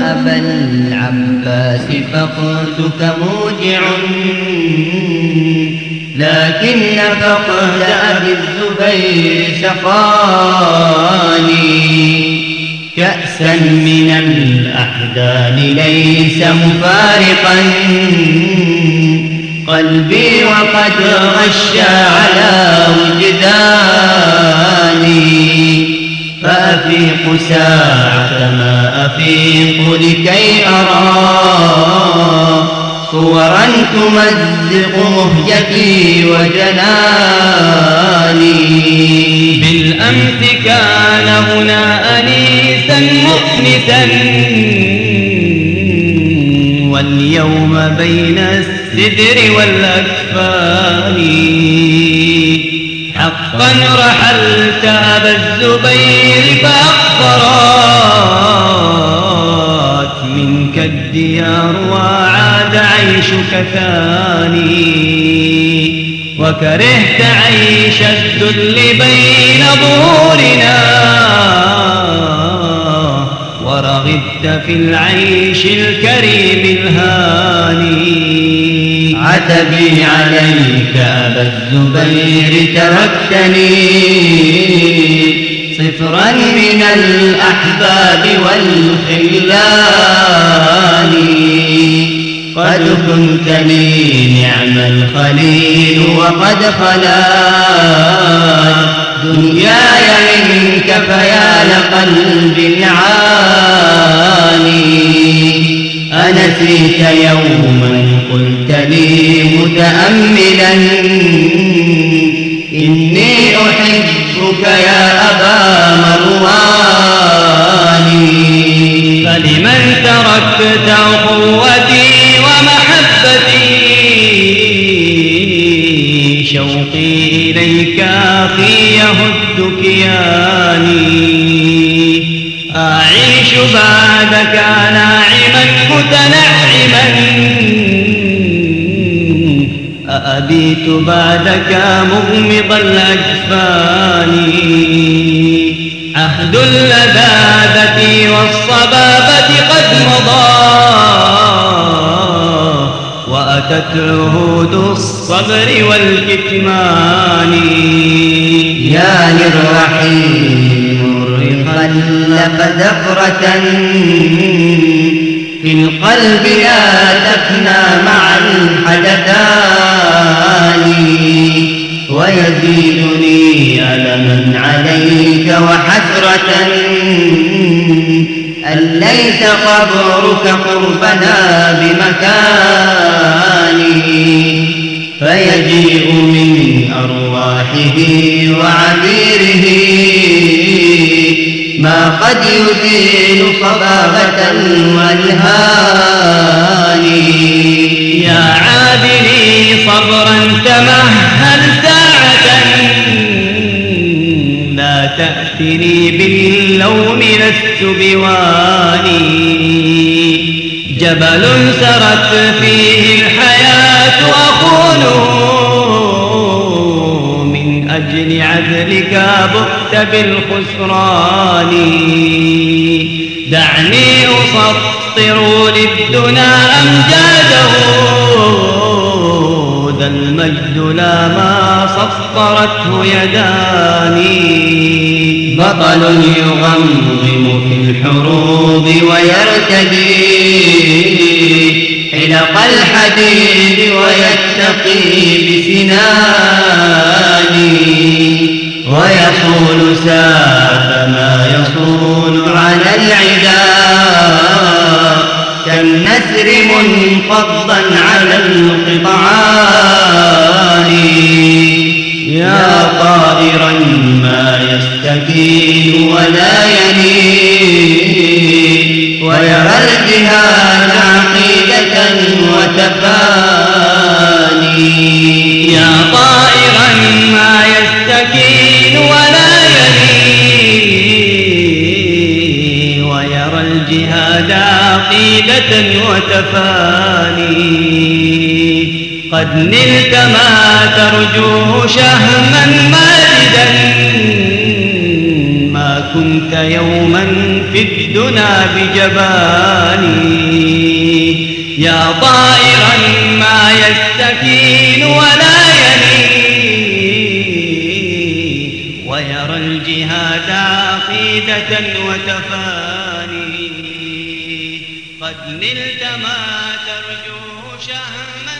أبا العباس فقدك موجع، لكن فقد أبي الزبير سقاني. كأسا من الأحزان ليس مفارقا قلبي وقد غشى على وجداني، فأفيق ساعة ما أفيق لكي أرى صورا تمزق مهجتي وجناني. بالأمس كان هنا أنيسا مؤنسا، واليوم بين السدر والأكفان. حقا رحلت أبا الزبير فأخبرت منك الديار وعاد عيشك ثاني، وكرهت عيش الذل بين ظهورنا، ورغبت في العيش الكريم الهاني. عتبي عليك أبا الزبير تركتني صفرا من الأحباب والخلان، قد كنت لي نعم الخليل وقد خلات دنياي منك فيا لقلب عاني. أنسيت يوما قلت لي متأملا إني أحبك يا أبا مروان، فلمن تركت أخوتي ومحبتي شوقي إليك أخي يهد كياني. أعيش بعدك ناعما متنعما، أبيت بعدك مغمض الأجفان. عهد اللذاذة والصبابة قد مضى، وأتت عهود الصبر والكتمان. يا للرحيل مرهقا لك زفرة في القلب لا تفنى مع الحدثان، ويزيدني ألما عليك وحسرة أن ليس قبرك قربنا بمكاني. فيجيء من أرواحه وعبيره ما قد يزيل صبابة والهان. يا عادلي صبرا تمهل ساعة، لا تأتني باللوم لست بواني. جبل سرت فيه الحياة أخونه، من أجل عدلك بؤت بالخسران. دعني أسطر للدنا أمجاده، ذا المجد لا ما سطرته يداني. بطل يغمغم في الحروب ويرتدي حلق الحديد ويتقي بسناني، ويصول ساعة ما يصول على العداء كالنسر منفضا على القطعان. يا طائرا ما يستكين ولا ينيب، ويرى الجهاد عقيدة وتفاني. يا طائرا ما يستكين ولا ينيب، ويرى الجهاد عقيدة وتفاني. قد نلت ما ترجوه شهما ماجدا، ما كنت يوما في الدنا بجباني يا طائرا ما يستكين ولا يلين ويرى الجهاد عقيدة وتفاني قد نلت ما ترجو شهما